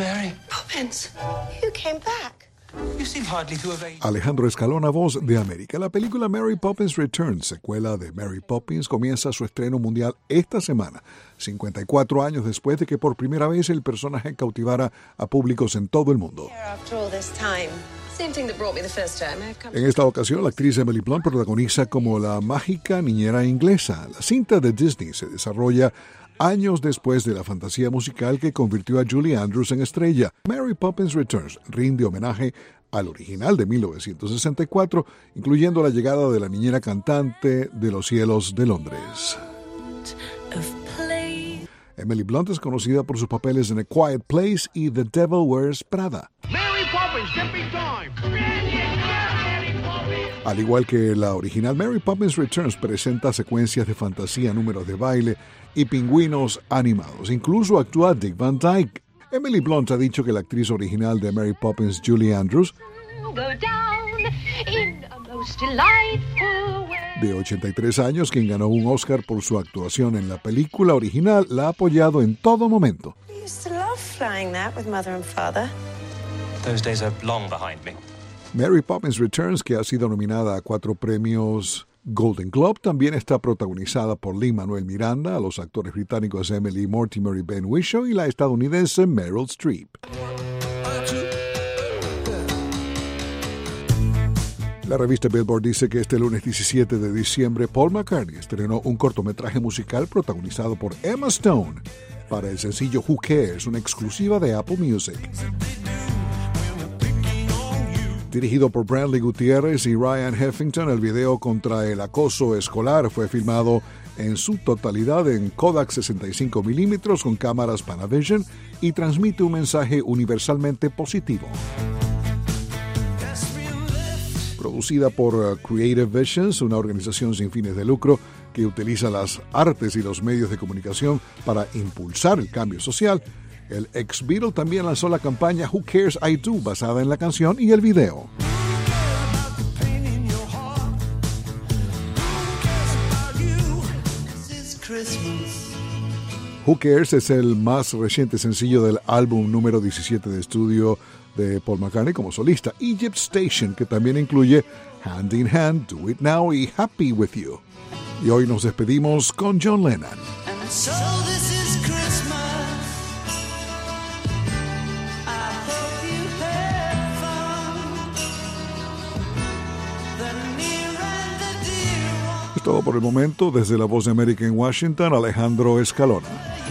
Mary. Poppins, you came back. You seem hardly to have aged. Alejandro Escalona, Voz de América. La película Mary Poppins Returns, secuela de Mary Poppins, comienza su estreno mundial esta semana, 54 años después de que por primera vez el personaje cautivara a públicos en todo el mundo. After all this time. Same thing that brought me the first time. I've come En esta ocasión, la actriz Emily Blunt protagoniza como la mágica niñera inglesa. La cinta de Disney se desarrolla años después de la fantasía musical que convirtió a Julie Andrews en estrella. Mary Poppins Returns rinde homenaje al original de 1964, incluyendo la llegada de la niñera cantante de los cielos de Londres. Emily Blunt es conocida por sus papeles en A Quiet Place y The Devil Wears Prada. Mary Poppins, dipping time! Al igual que la original, Mary Poppins Returns presenta secuencias de fantasía, números de baile y pingüinos animados. Incluso actúa Dick Van Dyke. Emily Blunt ha dicho que la actriz original de Mary Poppins, Julie Andrews, de 83 años, quien ganó un Oscar por su actuación en la película original, la ha apoyado en todo momento. I used to love flying that with mother and father. Those days are long behind me. Mary Poppins Returns, que ha sido nominada a 4 premios Golden Globe, también está protagonizada por Lin-Manuel Miranda, los actores británicos Emily Mortimer y Ben Whishaw y la estadounidense Meryl Streep. La revista Billboard dice que este lunes 17 de diciembre Paul McCartney estrenó un cortometraje musical protagonizado por Emma Stone para el sencillo Who Cares, una exclusiva de Apple Music. Dirigido por Bradley Gutierrez y Ryan Heffington, el video contra el acoso escolar fue filmado en su totalidad en Kodak 65mm con cámaras Panavision y transmite un mensaje universalmente positivo. Producida por Creative Visions, una organización sin fines de lucro que utiliza las artes y los medios de comunicación para impulsar el cambio social, el ex-Beatle también lanzó la campaña Who Cares I Do, basada en la canción y el video. Who Cares es el más reciente sencillo del álbum número 17 de estudio de Paul McCartney como solista, Egypt Station, que también incluye Hand in Hand, Do It Now y Happy With You. Y hoy nos despedimos con John Lennon. So this is Christmas. I hope you had fun. The near and the dear one. Es todo por el momento. Desde La Voz de América en Washington, Alejandro Escalona.